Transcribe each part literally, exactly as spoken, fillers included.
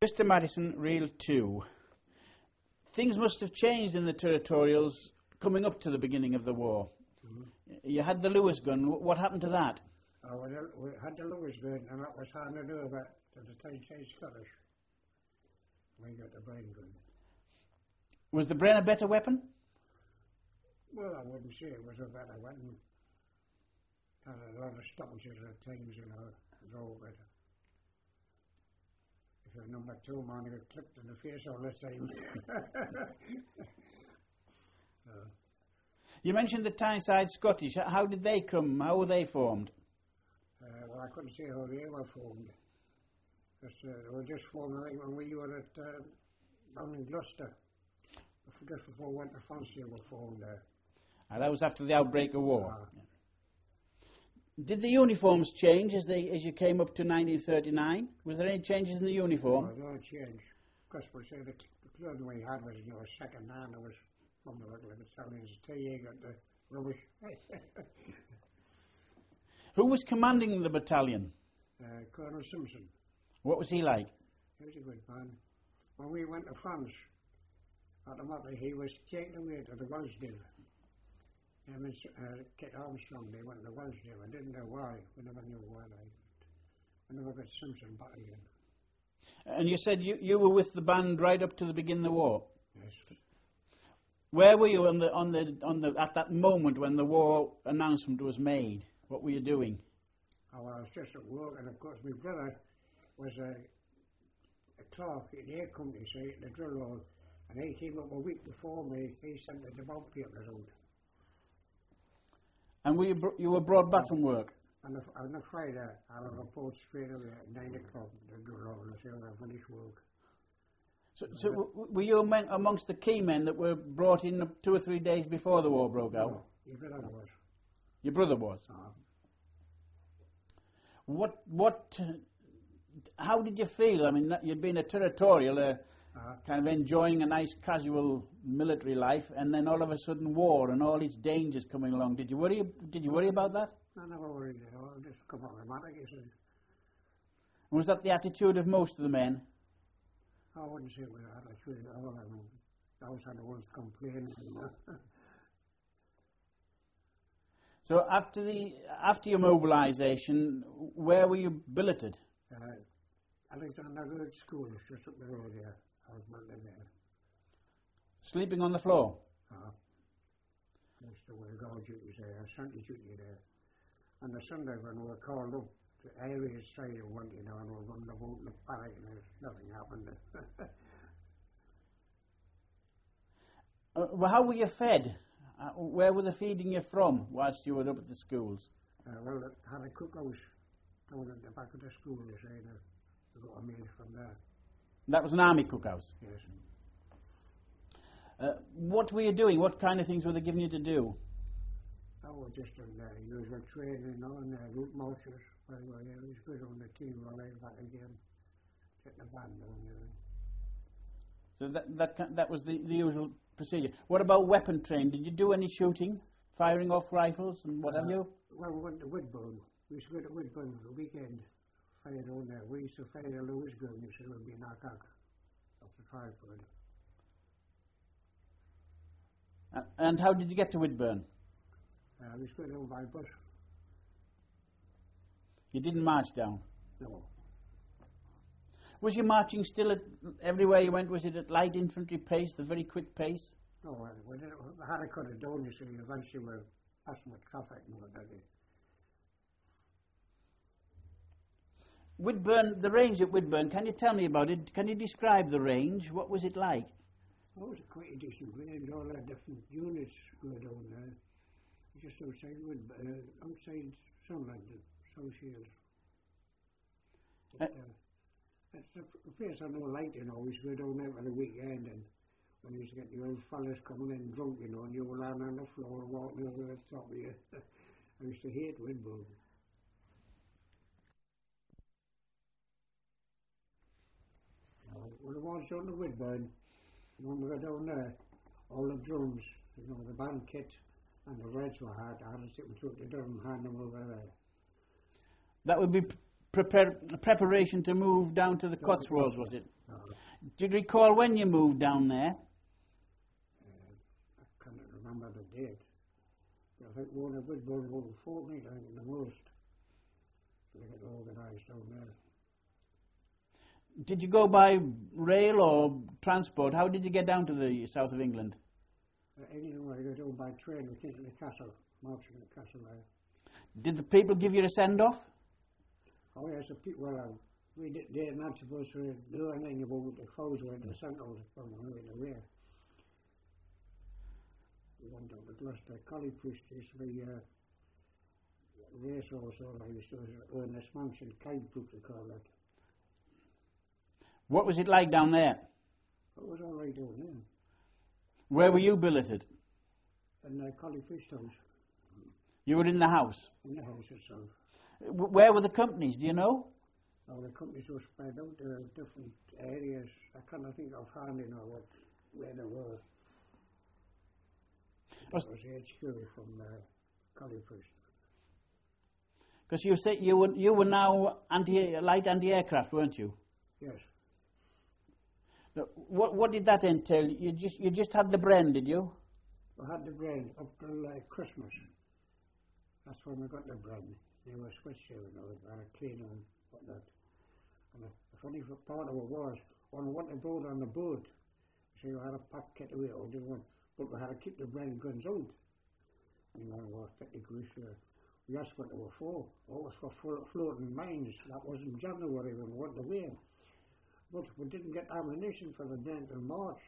Mister Madison, reel two. Things must have changed in the territorials coming up to the beginning of the war. Mm-hmm. You had the Lewis gun. What happened to that? Oh, well, we had the Lewis gun, and that was handed over to the Tyneside Scottish. We got the Bren gun. Was the Bren a better weapon? Well, I wouldn't say it was a better weapon. Had a lot of stoppages at times, you know, it was all better. If you're number two man, you get clipped in the face all the time. uh, you mentioned the Tyneside Scottish. How did they come? How were they formed? Uh, well, I couldn't say how they were formed. Because uh, they were just formed, I think, when we were at uh, down in Gloucester. Just before we went to France, they were formed there. Uh, that was after the outbreak of war. Uh, yeah. Did the uniforms change as they as you came up to nineteen thirty-nine? Was there any changes in the uniform? No, no change. Because we say the, the clothing we had was, you know, second hand. It was from the local Italians. Till you got the rubbish. Who was commanding the battalion? Uh, Colonel Simpson. What was he like? He was a good man. When we went to France, automatically he was taken away to the Welsdale. Him and uh, Kit Armstrong, they went to the Welsdale. I didn't know why. We never knew why. I never got Simpson back again. And you said you, you were with the band right up to the beginning of the war? Yes. Where were you on the on the on the at that moment when the war announcement was made? What were you doing? Oh, well, I was just at work, and of course my brother was a, a clerk at the air company, so at the drill hall, and he came up a week before me. He sent the demand papers out. And were you, br you were brought back from work? On the, on the Friday, I'll report straight away at nine o'clock to the drill hall and say I finished work. So, so w were you among, amongst the key men that were brought in two or three days before the war broke out? No, your brother was. Your brother was? Uh, what, what, uh, how did you feel? I mean, you'd been a territorial, uh, uh, kind of enjoying a nice casual military life, and then all of a sudden war and all its dangers coming along. Did you worry, did you worry about that? I never worried at all. Just come on, automatic, you see. Was that the attitude of most of the men? I wouldn't say it was that attitude at all. I mean, I always had the ones complaining. So after the after your mobilisation, where were you billeted? Uh, Alexander Road School, just up the road here. I was billeted there. Sleeping on the floor? Uh, That's the way guard duties there, Sunday duty there. And the Sunday when we were called up to areas side of one, you know, and we were running about in the barrack and there's nothing happened. uh, well, how were you fed? Uh, where were they feeding you from whilst you were up at the schools? Uh, well, it had a cookhouse down at the back of the school, you say, and we got a meal from there. That was an army cookhouse? Yes. Uh, what were you doing? What kind of things were they giving you to do? I was just doing the usual training on uh, route marches. Well, yeah, it was good on the team rally back again. Get the band on, you know. So that that that was the, the usual procedure. What about weapon training? Did you do any shooting, firing off rifles and what uh, have you? Well, we went to Woodburn. We used to go to Woodburn for the weekend. Fired on there. We used to fire a Lewis gun. You see, it would be an attack off the tripod. Uh, and how did you get to Woodburn? Uh, we used to go down by bus. You didn't march down? No. Was you marching still at everywhere you went? Was it at light infantry pace, the very quick pace? No, uh, we, did, we had to cut it down, you see, eventually we were passing with traffic and what that is. Woodburn, the range at Woodburn, can you tell me about it? Can you describe the range? What was it like? Oh, it was quite a decent range, all the different units were down there. Just outside Woodburn, uh, outside Sunderland, South Shields. Uh, It's a place I know like, you know, we used to go down there for the weekend, and when you used to get the old fellas coming in drunk, you know, and you were lying on the floor walking over the top of you. I used to hate Woodburn. Well, the ones down to Woodburn, when we got down there, all the drums, you know, the band kit and the reds were hard. I had to sit and took the drum and hand them over there. That would be prepare, preparation to move down to the Cotswolds, was it? Uh, Do you recall when you moved down there? uh, I can't remember the date. I think one of was going over a fortnight, I think, the most. To get organised down there. Did you go by rail or transport? How did you get down to the south of England? Uh, anyway, I go down by train, we came to the castle, marching the castle there. Did the people give you a send-off? Oh yes, the people, well, uh, we did, they're not supposed to do anything about the clothes when the sent out from the way to wear. We went down to Gloucester. Collie Priest used to be uh, race also, I used to earn this mansion, Kite Book they call it. What was it like down there? It was all right down there. Where were you billeted? In the Collie Priest house, You were in the house. in the house itself. W- Where were the companies, do you know? Now the companies were spread out to different areas. I can't think of hardly know what, where they were. Was- That was H Q from uh, Collie Priest. Because you say you were you were now anti light anti-aircraft, weren't you? Yes. Now, What what did that entail? You just you just had the Bren, did you? We had the bread up till uh, Christmas. That's when we got the bread. They were switched here, you know, we had a clean and whatnot. And the, the funny part of it was, when we went to board on the boat, so we had a pack kit away, or didn't want, but we had to keep the bread guns out. You know, we were fifty degrees here. We asked what they were for. Oh, it was for flo- floating mines. That was in January when we went away. But we didn't get ammunition for the day until March.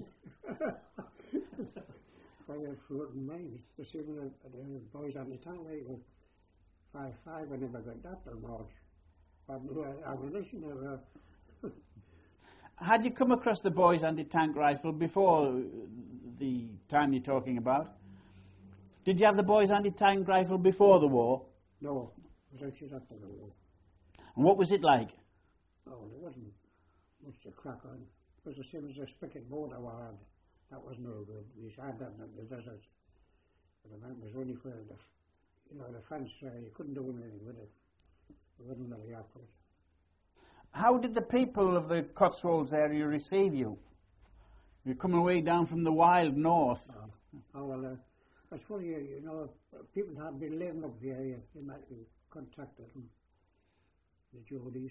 For the floating mines. The same with the, the boys on the tank rifle. Five five, I never got that till March. But we had ammunition there. Uh, Had you come across the boys anti-tank rifle before the time you're talking about? Did you have the boys anti-tank rifle before the war? no, it was actually after the war. And what was it like? No, there wasn't much to crack on. It was the same as the spigot motor we had. That was no good. We had that in the desert. But the man was only for the, you know, the fence. Uh, you couldn't do anything with it. It wasn't really accurate. How did the people of the Cotswolds area receive you? You're coming way down from the wild north. Uh, oh, well, uh, that's funny, you, you know, people had been living up here, you, you might be contacted them, the Geordies.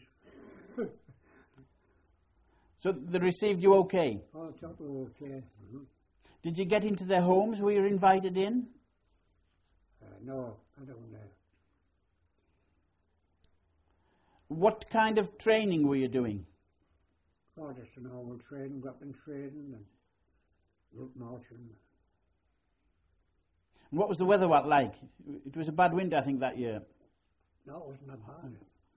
So they received you okay? Oh, total okay. Mm-hmm. Did you get into their homes? Were you invited in? Uh, no, I don't know. What kind of training were you doing? Oh, just a normal training, weapon training and route marching. And what was the weather what like? It was a bad winter, I think, that year. No, it wasn't that hard.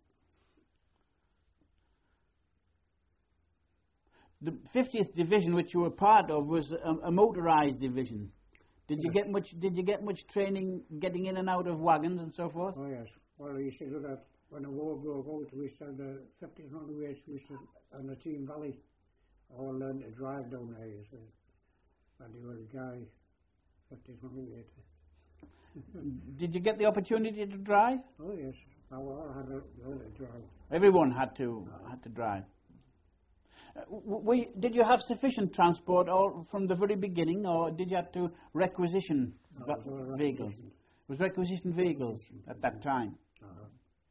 The fiftieth Division, which you were part of, was a, a motorised division. Did you get much? Did you get much training getting in and out of wagons and so forth? Oh, yes. Well, we used to do that when the war broke out. We used to have the fifteen hundred weights. We used to, on the Team Valley, all learned to drive down there, you see. And the old guy, fifteen hundred weight. Did you get the opportunity to drive? Oh, yes. I all had to learn to drive. Everyone had to had to drive. Uh, w- we, did you have sufficient transport all from the very beginning, or did you have to requisition No, va- it was all vehicles? requisitioned. It was requisitioned vehicles at that time. Uh-huh.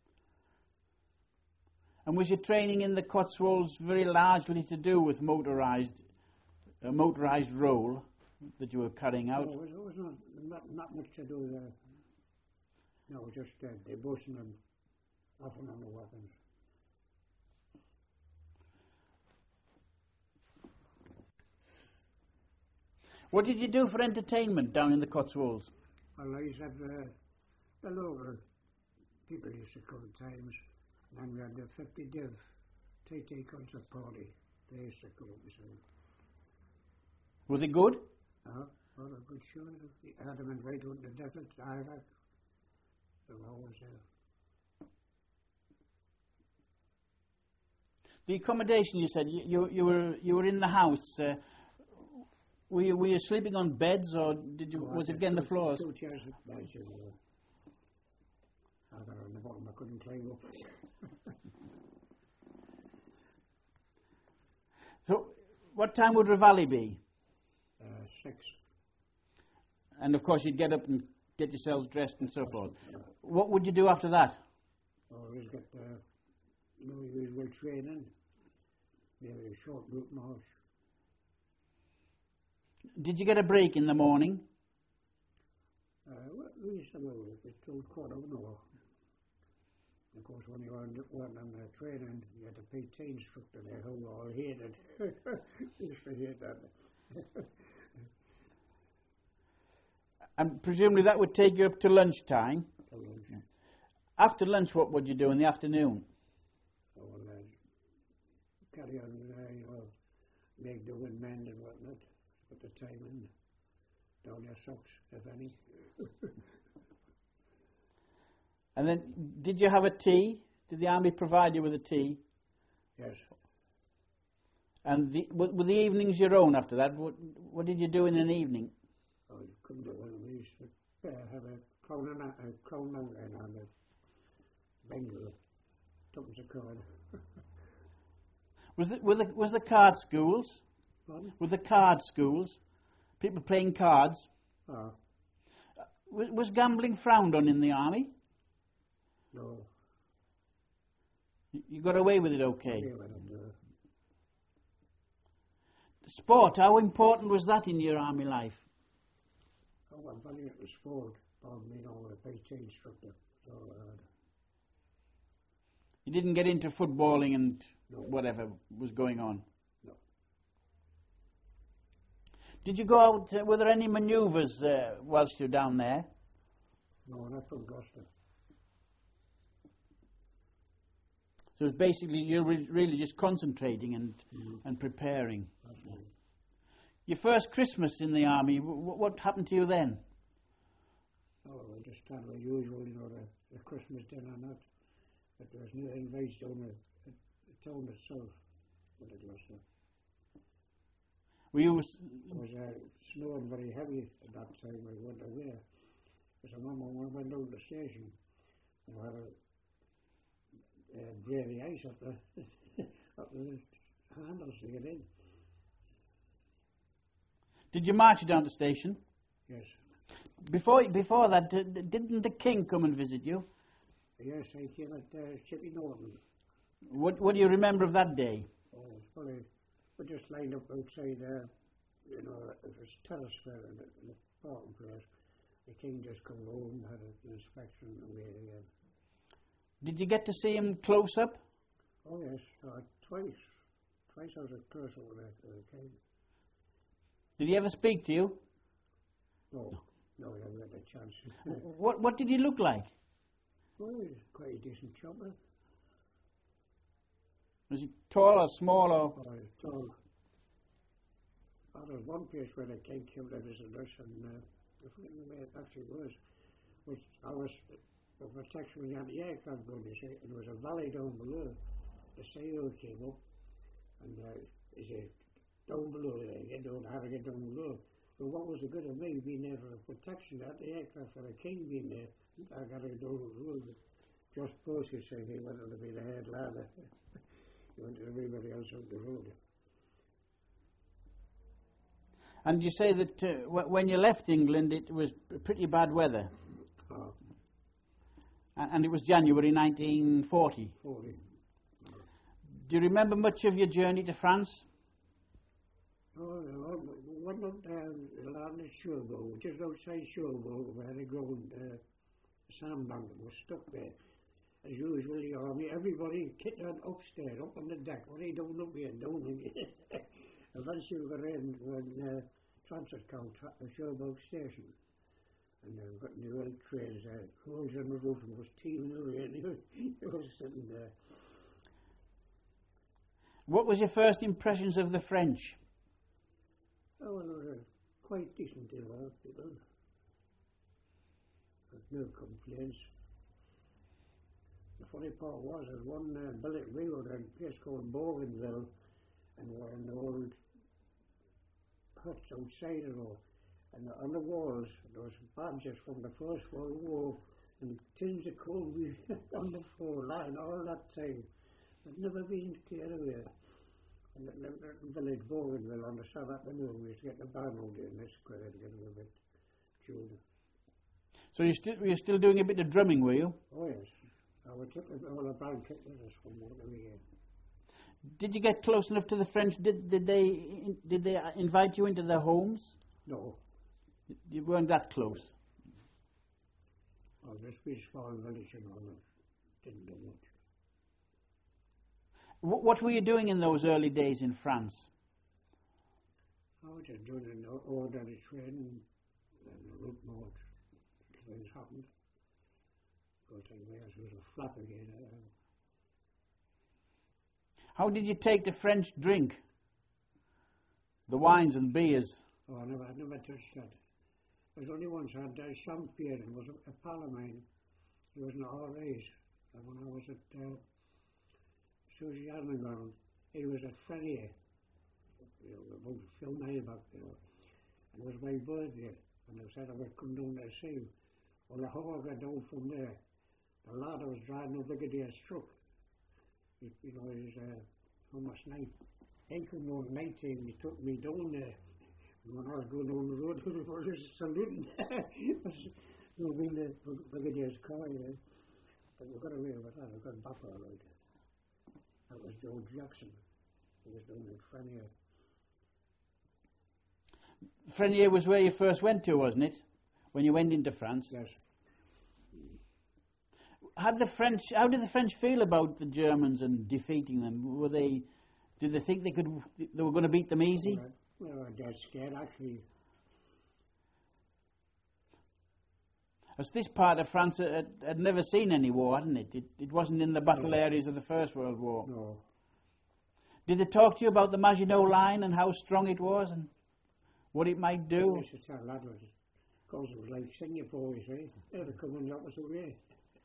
And was your training in the Cotswolds very largely to do with motorised, uh, motorised role that you were carrying out? No, it was, it was not, not, not much to do with that. No, just uh, they boasting them often on the weapons. What did you do for entertainment down in the Cotswolds? Well, I used to have uh, the local people used to come at times, and then we had the fifty div T T concert party. They used to come up and say, Was it good? oh, what a good show. They had them in right out in the desert, Iraq. They were always there. The accommodation, you said, you, you, you were you were in the house. Uh, were, you, were you sleeping on beds, or did you? Oh, I was it had again the two- floors? Two chairs at beds, you know. I got on the bottom, I couldn't climb up. So, what time would Ravalli be? Uh, six. And of course, you'd get up and get yourselves dressed and so forth. What would you do after that? Always get the, you know, usual training. Maybe a short route march. Did you get a break in the morning? Uh, well, we used to go, it's told quarter of an hour. Of course, when you weren't weren't on the training, you had a P T instructor there who we all hated. Used to hate that. And presumably that would take you up to lunchtime. To lunch. Yeah. After lunch, what would you do in the afternoon? So we'll uh, carry on, uh, you know, make the windmend and whatnot. Put the time in. Down your socks, if any. And then, did you have a tea? Did the army provide you with a tea? Yes. And the, were, were the evenings your own after that? What, what did you do in an evening? Oh, you couldn't do one. We used to uh, have a crown and a, a crown mountain on the Bengal. Tuppence a card. Was the, were the, was the card schools? Pardon? Were the card schools? People playing cards? Oh, Was, was gambling frowned on in the army? no. You, you got away with it okay? Yeah, I don't know. Sport, how important was that in your army life? Oh, I'm funny it was sport. Bob, you know, a P T instructor. So, uh, You didn't get into footballing and no. whatever was going on? No. Did you go out, uh, were there any manoeuvres uh, whilst you were down there? No, not from Gloucester. So it was basically you were really just concentrating and, Mm-hmm. and preparing. That's right. Your first Christmas in the army, w- what happened to you then? Oh, we just had the usual, you know, the, the Christmas dinner and that. But there was nothing based on the, the, the town itself with the Gloucester. Were you, s- It was uh, snowing very heavy at that time. We went away. Because I remember when we went down to the station, we had a uh, gravy ice up the, up the handles to get in. did you march down to station? Yes. Before before that, d- d- didn't the king come and visit you? Yes, I came at uh, Chippy Norton. What what do you remember of that day? Oh, it's funny. We just lined up outside there, you know, it was terrace fair in the, in the parking place. The king just come home, had an inspection and away again. Did you get to see him close up? Oh yes, uh, twice. Twice I was at close over there to the king. Did he ever speak to you? No, no, I haven't had a chance. What what did he look like? Well, he's quite a decent chopper. Was he tall or small or? Oh, he's tall. Oh, there was one place where the king came to visit us, and uh, I forget where it actually was, which I was for protection against the aircraft going, you see, and there was a valley down below. The sail came up, and uh, he said, down below there, get down, how to get down below. But what was the good of me being there for protection? That the aircraft for the king being there, I got to go down the road. Just Percy said he wanted to be the head ladder. He wanted everybody else out the road. And you say that uh, w- when you left England, it was p- pretty bad weather, Oh, A- and it was January nineteen forty. forty. Do you remember much of your journey to France? Oh, no, one of them, land at Cherbourg, just outside Cherbourg, where the ground, uh, sandbank was stuck there. As usual, the army, everybody kicked on upstairs, up on the deck. What are you doing up here? Down again. Eventually we got in when uh, transit come to the Cherbourg station. And then we got in the old trains there, holes in the roof, and it was teeming away, and he was sitting there. What was your first impressions of the French? Oh, well, they were quite decent, they were, people. But no complaints. The funny part was, there's one uh, billet we were in a place called Bougainville, and we're in the old huts outside it all. And on the walls, there was badges from the First World War, and tins of coal we on the floor lying all that time. I'd never been clear away. And the, the, the village Bougainville on the South afternoon, we used to get the band out in this square to get a bit tuned. So you still you're still doing a bit of drumming, were you? Oh yes. I would take all the band kit with us from out every year. Did you get close enough to the French? Did did they did they invite you into their homes? No. You weren't that close. Oh, this big small village and all that. Didn't do much. What, what were you doing in those early days in France? I was just doing an ordinary training and the route march. Things happened. Got to where it was a flap again. Uh, How did you take the French drink? The wines and beers? oh, I never, I never touched that. There's only once I had uh, champagne. It was a, a pal of mine. He was in the R A's. And when I was at uh, Susie Arnagon, he was at Ferrier. You know, about a few miles back, you know. And it was my birthday. And they said I would come down there to see him. Well, the how I got down from there, the lad I was driving a Brigadier's truck. He, you know, he was uh, almost night. He came down at night time, he took me down there. And when I was going down the road, I was just saluting. You know, in the Brigadier's car, you know. But we got away with that, we got back all right. That was George Jackson. He was down in Frenier. Frenier was where you first went to, wasn't it? When you went into France? Yes. How did the French? How did the French feel about the Germans and defeating them? Were they? Did they think they could? They were going to beat them easy? Well, they were dead scared, actually. As this part of France had, had never seen any war, hadn't it? It, it wasn't in the battle No. areas of the First World War. No. Did they talk to you about the Maginot Line and how strong it was and what it might I do? used to tell lad was, because it was like Singapore, you see. They were coming the opposite way.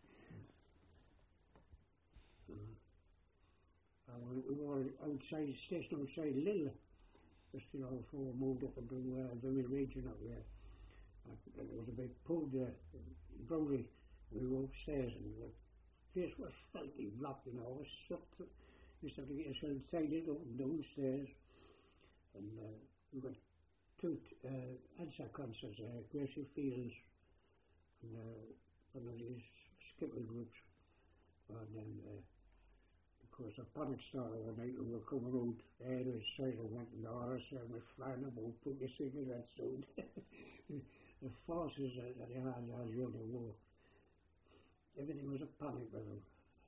Uh, we, we were outside, station outside Lille, just, you know, before we moved up into uh, the region up there. Uh, there was a big pub there, Bromley. We were upstairs and the place was filthy black, you know. It was swept. We used to have to get yourself tidied up and downstairs. And uh, we got two uh, answer concerts, uh, Gracie Fields and uh, one of these skipper groups. And then, uh, of course, a panic started one night when we were coming out. The air was silent, went in the R S and was flying about, put your cigarettes out. The forces that they had during the war. Everything was a panic with them.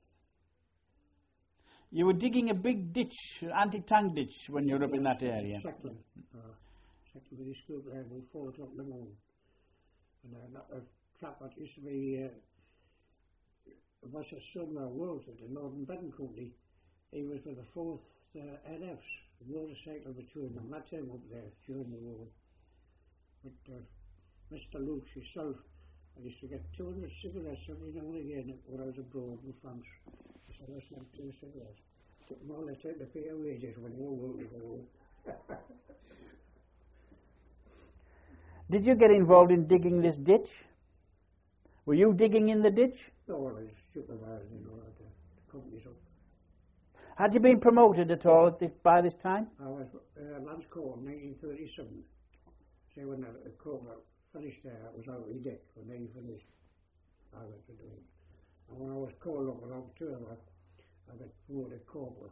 You were digging a big ditch, anti-tank ditch, when you were up in that area. Second. Uh, second with the school there about four o'clock in the morning. And uh, that, a chap that used to be, uh, was a son of Walter, the Northern Benton Company. He was with the fourth uh, N Fs, the motorcycle between them. That's him up there during the war. But uh, Mister Luke himself, I used to get two hundred cigarettes every now and again when I was abroad in France. So I sent two cigarettes. Took them all the time to pay your wages when you were working for home. Did you get involved in digging this ditch? Were you digging in the ditch? No, well, I was supervising, you know, at the, the company's up. Had you been promoted at all at this, by this time? I was uh, Lance Corps in nineteen thirty-seven. So when the, the Corps finished there, it was already Dick. When they finished, I went to do it. And when I was called up on October, I got promoted corporal.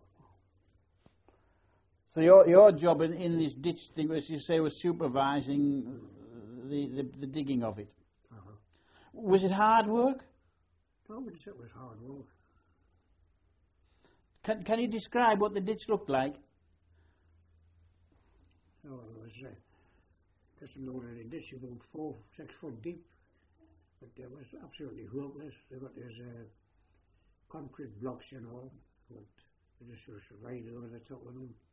So your your job in, in this ditch thing, as you say, was supervising the, the, the digging of it. Uh-huh. Was it hard work? I wouldn't say it was hard work. Can, can you describe what the ditch looked like? No, it was uh, just a load of the ditch about four, six foot deep. But it was absolutely hopeless. They got these uh, concrete blocks, you know, but they just used to ride over the top of them.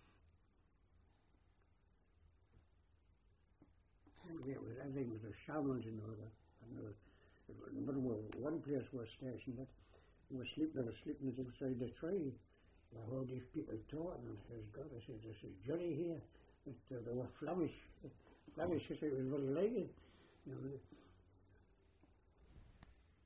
Anyway, it was, everything was a shambles, you know. That, and there was, but one place was stationed that we were sleeping, they were sleeping outside the tree. I heard these people talking, and I says, God, I said, this is Johnny here. But uh, they were Flemish. Flemish, I said, it was very like it. You know,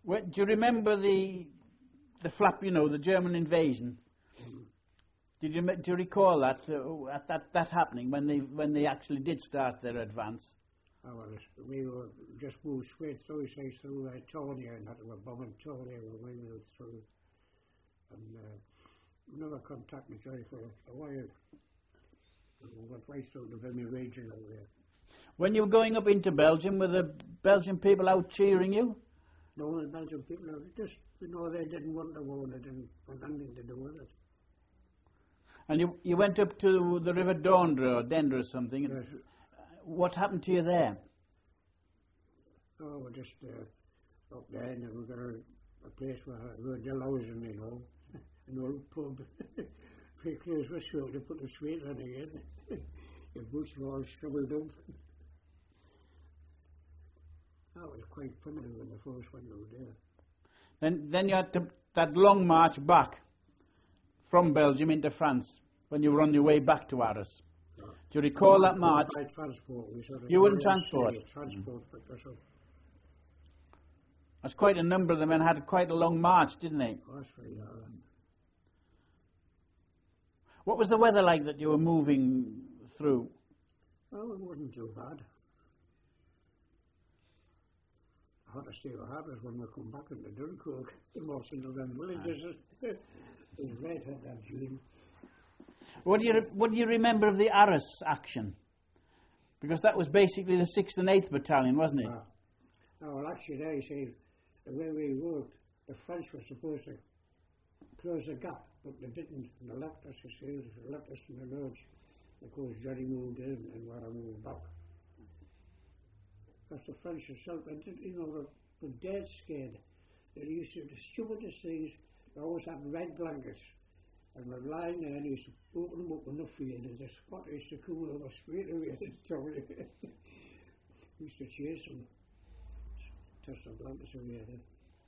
Well, do you remember the the flap? You know, the German invasion. Mm. Did you do you recall that uh, at that that happening when they when they actually did start their advance? Oh, well, we were just moved straight through, say, through uh, Tonia, and that we were bombing Tonia when we moved through. And uh, never contacted Joy for a while. We went right through the Vimy region over there. When you were going up into Belgium, were the Belgian people out cheering you? No, the Belgian people, just, you know, they didn't want the war, they didn't want anything to do with it. And you you went up to the River Dondra or Dendra or something. Yes. What happened to you there? Oh, we're just uh, up there, and we got a, a place where we were delousing, you know, an old pub. Pretty close with salt to put the sweet on again. Your boots were all shriveled up. That was quite primitive when the first one was there. Then then you had to, that long march back from Belgium into France when you were on your way back to Arras. Yeah. Do you recall that march? By transport. We sort of You wouldn't carried transport? city, Transport, but that's all. That's quite a number of them and had quite a long march, didn't they? Oh, that's very hard. What was the weather like that you were moving through? Well, it wasn't too bad. I had to see what happens when we come back into Dunkirk. Most of them villages. It was red at that June. What do you re- what do you remember of the Arras action? Because that was basically the sixth and eighth Battalion, wasn't it? Ah. Oh, well, actually, they say the way we worked, the French were supposed to close the gap, but they didn't. And they left us, you see, they left us in the lurch. Of course, Johnny moved in and where I moved back. Because the French themselves, they did, you know, were, were dead scared. They used to, the stupidest things, they always had red blankets. And we're lying there and he used to open them up in the field and the spot used to come over straight away. We used to chase them. Toss the blankets away there.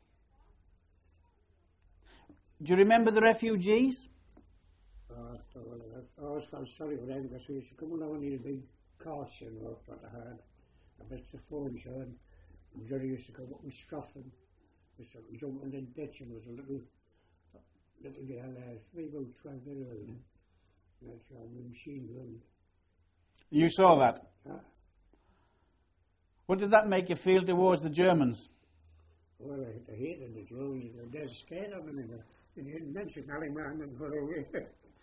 Do you remember the refugees? Uh, I always felt sorry for them because we used to come along in these big carts, you know, what I had. I bet the furniture and Jerry used to come up and straff them. We used to jump in the ditch and there was a little, little girl there, three about twelve years old. That's a machine gun. You saw that. Huh? What did that make you feel towards the Germans? Well, I, I hated the Germans. They were dead scared of them. And you didn't mention Allemande for a week.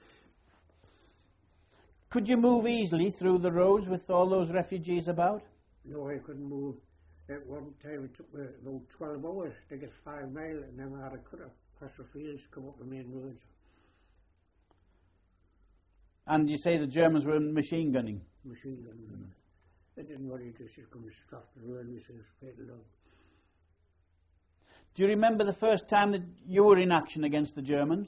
Could you move easily through the roads with all those refugees about? No, I couldn't move. At one time it took me about twelve hours to get five miles, and then I had to cut across the fields to come up the main roads. And you say the Germans were machine gunning? Machine gun. Mm. They didn't want you to just come and stop the road, we said straight along. Do you remember the first time that you were in action against the Germans?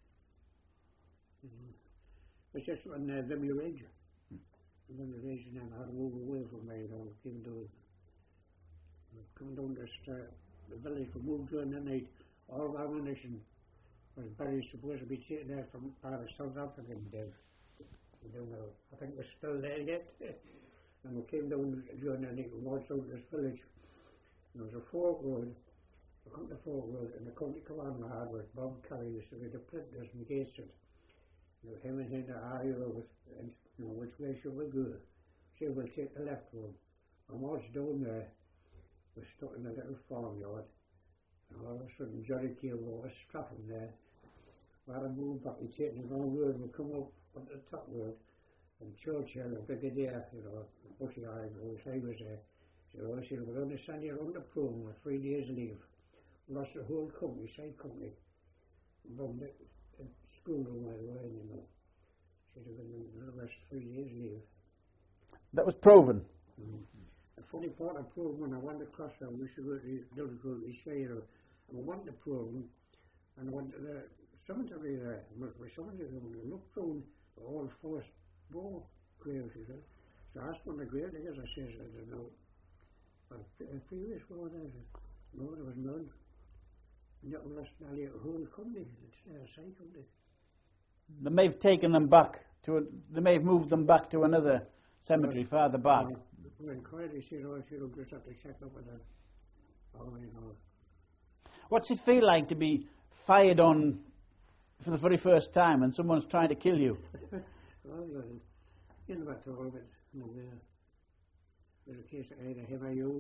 Mm-hmm. It's just when uh, Vimy Ridge. And then the region then had to move away from me, you know, came down, come down this, uh, the village we moved to in the night. All of our ammunition was buried, supposed to be taken there from part of South African days. We don't know. I think we're still there yet. And we came down during the night, we marched out this village. And there was a fork road. We come to Fork Road, and the county command we had was Bob Kelly, used to be the printers and Gateshead. You know, him and him, I was, and you know, which way should we go? So we'll take the left road. I marched down there, we stuck in a little farmyard, and all of a sudden Johnny came over, struck him there. We had to move back, we take the wrong road, we come up on the top road, and Churchill, the brigadier, you know, Bushy Iron, who was, he was there, so I said, we're going to send you around the program with three days leave. Lost the whole company, side company. Bombed the, the school room right away, you know. Should have been the last three years leave. That was Proven. Mm-hmm. The funny part of Proven, when I went across there, we used to go to Liverpool, East Fair, and I went to Proven, and I went to the cemetery there, and with cemetery, and looked through all forced war graves, you know. So I asked one of the grave diggers, I says, I don't know, but a previous war there, no, there was none. That was nearly a whole company, it's a side company. They may have taken them back to. A, they may have moved them back to another cemetery well, farther back. Well, when Corey said, "Oh, she will just have to check up with that." Oh, you know. What's it feel like to be fired on for the very first time and someone's trying to kill you? Well, you know what all of it. You know, uh, there's a case of either him or you.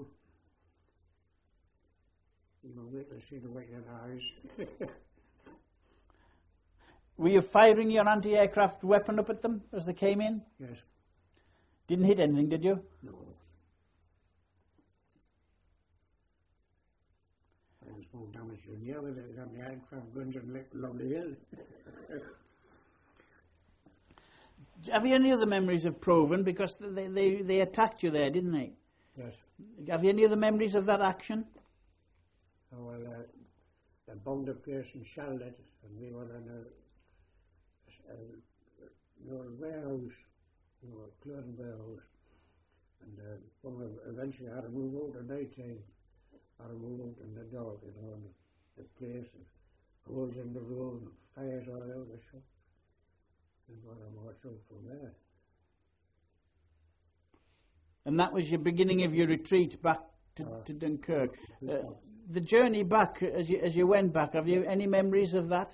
You know, wait to see the white of their eyes. Were you firing your anti-aircraft weapon up at them as they came in? Yes. Didn't hit anything, did you? No. I was more damage than you with it on the aircraft guns and lit Lovely Hill. Have you any other memories of Proven? Because they, they, they attacked you there, didn't they? Yes. Have you any other memories of that action? Oh, well, uh, they bombed the place and shelled it, and we were in a, a, a, a warehouse, you know, a clothing warehouse. And uh, when we eventually had to move out at night time, had to move out in the dark, you know, and the place, and holes in the road, and fires all out the shop. And got to march out from there. And that was your beginning of your retreat back to, Uh, to Dunkirk. Uh, the journey back, as you, as you went back, have you any memories of that?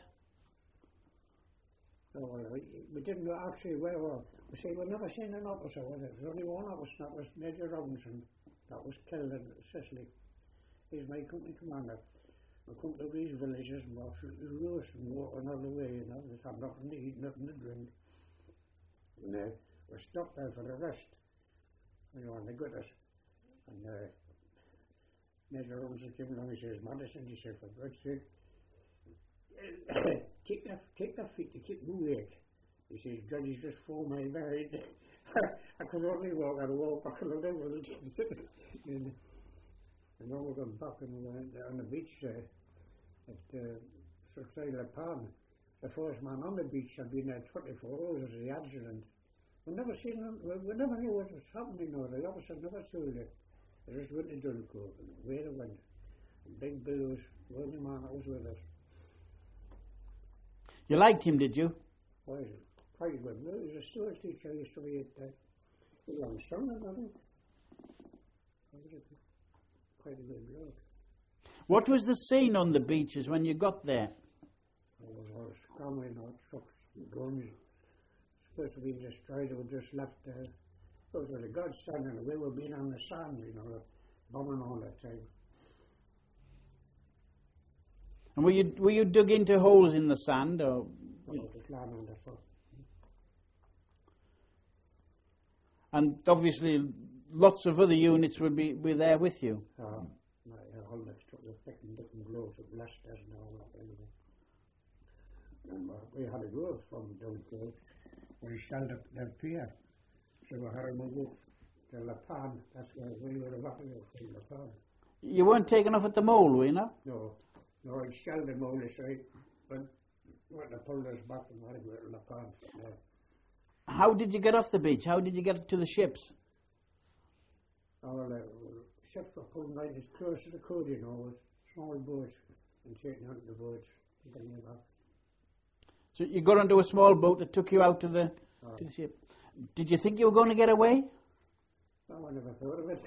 Oh, well, we, we didn't know actually where we were. You see, we never seen an officer with it. There was only one officer, that was Major Robinson, that was killed in Sicily. He's my company commander. We come to these villages and we're absolutely roast and walking all the way, you know. We had nothing to eat, nothing to drink. And uh, we stopped there for the rest, you know, and they got us. And uh, Major Robinson came along, he says, Madison, he said, for God's sake, take their, take their feet to keep them awake. He says, God is just four miles behind. I could only walk, I'd walk back on the level. and, and then we got back and we went on the beach there at uh, Sursaila Pan. The first man on the beach had been there twenty-four hours as the accident. We never seen him, we, we never knew what was happening, or the officer never saw it. They just went to Dunkirk and away they went. And Big Bill was the only man that was with us. You liked him, did you? Why is it? Quite good. He was a storage teacher, he used to be at uh, Youngstown, I think. Quite a good bloke. What was the scene on the beaches when you got there? There was all scrambling out trucks and guns. Supposed to be destroyed, they were just left there. Those were the gods standing away, we were being on the sand, you know, bombing all the time. And were you were you dug into holes in the sand, or? Oh, just lying on the foot. And obviously, lots of other units would be were there with you. Um, my uh, whole next took the thick and different blows of blasters and all that anyway. And uh, we had to go from Dunkirk. We shelled up their pier. So we had to move up to La Panne. That's where we were evacuated from La Panne. You weren't taken off at the mole, were you? No? No, no, I shelled them all this way, but when they pulled us back and had to go to La Panne from there. How did you get off the beach? How did you get to the ships? Our uh, ships were pulling right as close to the coast, you know, with small boats and taking out the boats and bringing them back. So you got onto a small boat that took you out to the, Oh. to the ship. Did you think you were going to get away? Oh, I never thought of it.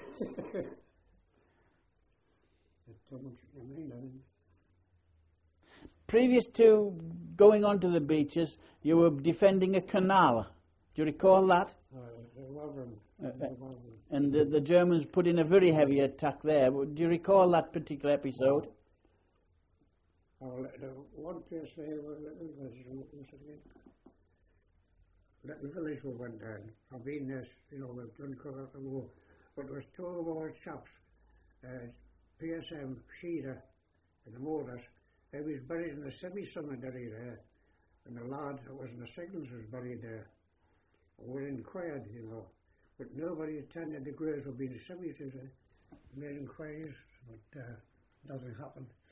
It's so much in mind, I think. Previous to going onto the beaches, you were defending a canal. Do you recall that? Uh, the Wavron, Uh, the uh, Wavron. And the, the Germans put in a very heavy attack there. Do you recall that particular episode? Oh, the one place there was Little Village, what was it again? Little Village we went down. I've been there, you know, we've done cover at the war. But there was two of our chaps, uh, P S M, Sheeder, and the Motors. They was buried in the semi-cemetery there. And the lad that was in the signals was buried there. We inquired, you know, but nobody attended the graves of being cemeteries. Made inquiries, but uh, nothing happened.